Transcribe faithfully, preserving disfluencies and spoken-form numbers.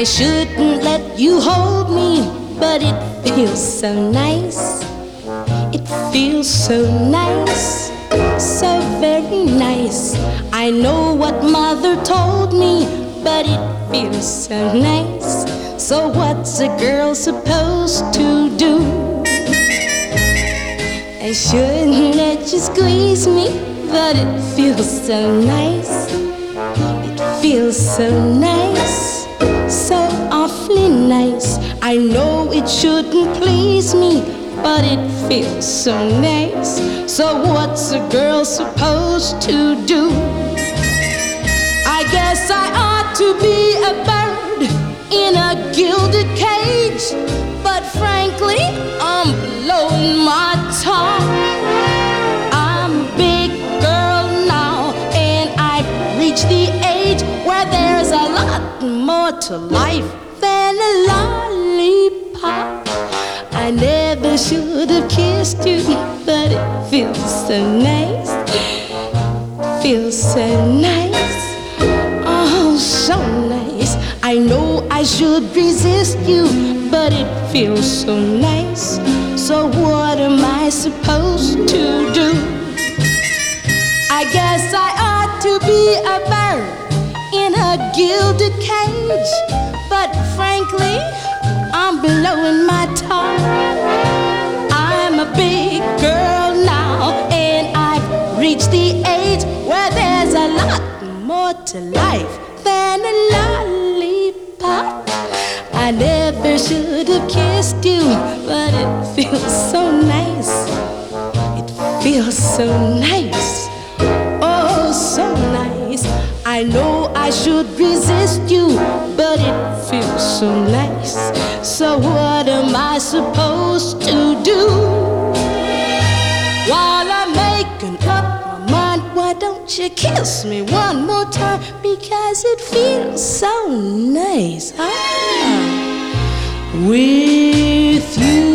I shouldn't let you hold me, but it feels so nice. It feels so nice, so very nice. I know what mother told me, but it feels so nice. So what's a girl supposed to do? I shouldn't let you squeeze me, but it feels so nice. It feels so nice, so awfully nice. I know it shouldn't please me, but it feels so nice. So what's a girl supposed to do? I guess I ought to be a bird in a gilded cage, but frankly, I'm blowing my top. I'm a big girl now, and I've reached the age where there's a lot more to life than a lollipop. I never should have kissed you, but it feels so nice. Feels so nice. Oh, so nice. I know I should resist you, but it feels so nice. So what am I supposed to do? I guess I ought to be a bird in a gilded cage, but frankly, I'm blowing my top. I'm a big girl now, and I've reached the age where there's a lot more to life than a lollipop. I never should have kissed you, but it feels so nice. It feels so nice. Oh, so nice. I know I should resist you, but it feels so nice. So what am I supposed to do? While I'm making up my mind, why don't you kiss me one more time? Because it feels so nice. Ah, with you.